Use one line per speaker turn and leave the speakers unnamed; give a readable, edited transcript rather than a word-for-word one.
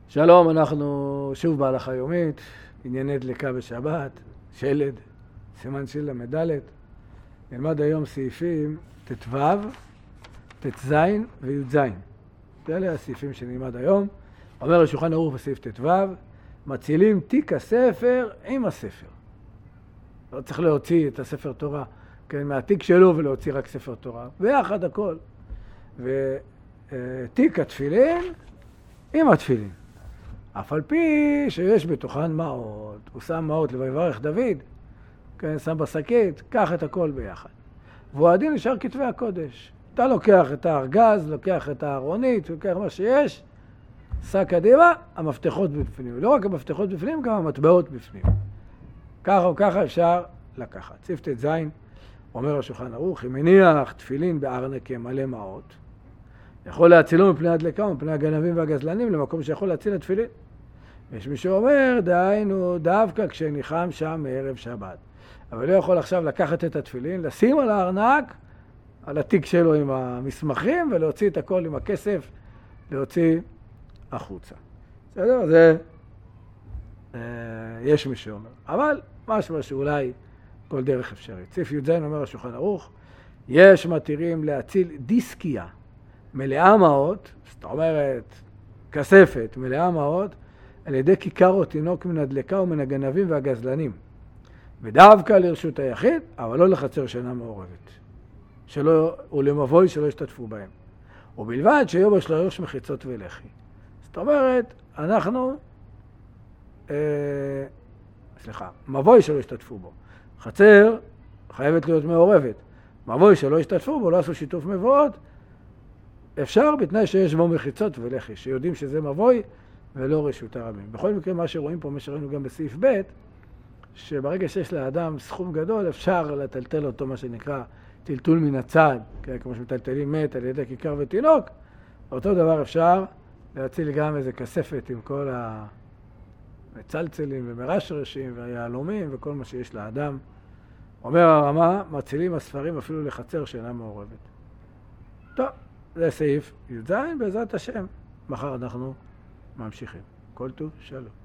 שלום, אנחנו שוב בהלכה יומית, ענייני דלקה בשבת, שלד, סימן שי"ל למ"ד. נלמד היום סעיפים ט"ו, ט"ז וי"ז. אלה הסעיפים שנלמד היום. אומר השולחן ערוך בסעיף ט"ו, מצילים תיק הספר עם הספר. לא צריך להוציא את הספר תורה, כן, מהתיק שלו ולהוציא רק ספר תורה. ביחד הכל. ותיק התפילין עם התפילין. אף על פי שיש בתוכן מעות, הוא שם מעות לברך דוד, כן, שם בשקית, קח את הכל ביחד. והוא הדין נשאר כתבי הקודש. אתה לוקח את הארגז, לוקח את הארונית, לוקח מה שיש, שא קדימה, המפתחות בפנים. לא רק המפתחות בפנים, גם המטבעות בפנים. ככה או ככה אפשר לקחת. סעיף ט"ז, אומר השולחן ערוך, אם מניח תפילין בארנק מלא מעות, יכול להצילו מפני הדלקה ומפני הגנבים והגזלנים למקום שיכול להציל את תפילין. יש מי שאומר, דהיינו, דווקא כשניחם שם מערב שבת. אבל לא יכול עכשיו לקחת את התפילין, לשים על הארנק, על התיק שלו עם המסמכים, ולהוציא את הכל עם הכסף, להוציא החוצה. בסדר? זה יש מי שאומר. אבל משהו שאולי כל דרך אפשרית. סעיף י"ז אומר השולחן ערוך, יש מתירים להציל דיסקיה מלאה מעות, זאת אומרת כספת מלאה מעות, על ידי כיכר או תינוק מן הדלקה ומן הגנבים והגזלנים. ודווקא לרשות היחיד, אבל לא לחצר שאינה מעורבת. ולמבוי שלא ישתתפו בהם. ובלבד שיהיו בו שלוש מחיצות ולחי. זאת אומרת, אנחנו, מבוי שלא ישתתפו בו. חצר חייבת להיות מעורבת. מבוי שלא ישתתפו בו, לא עשו שיתוף מבואות, אפשר בתנאי שיש בו מחיצות ולחי, שיודעים שזה מבוי ולא רשות הרבים. בכל מקרה, מה שרואים פה, מה שראינו גם בסעיף ב', שברגע שיש לאדם סכום גדול, אפשר לטלטל אותו, מה שנקרא, טלטול מן הצד, כמו שמטלטלים מת על ידי כיכר ותינוק, אותו דבר אפשר להציל גם איזה כספת עם כל המצלצלים ומרשרשים והיהלומים וכל מה שיש לאדם. אומר הרמה, מצילים הספרים אפילו לחצר שאינה מעורבת. טוב, זה סעיף י"ז, בעזרת השם. מחר אנחנו ממשיכים. כל טוב, שלום.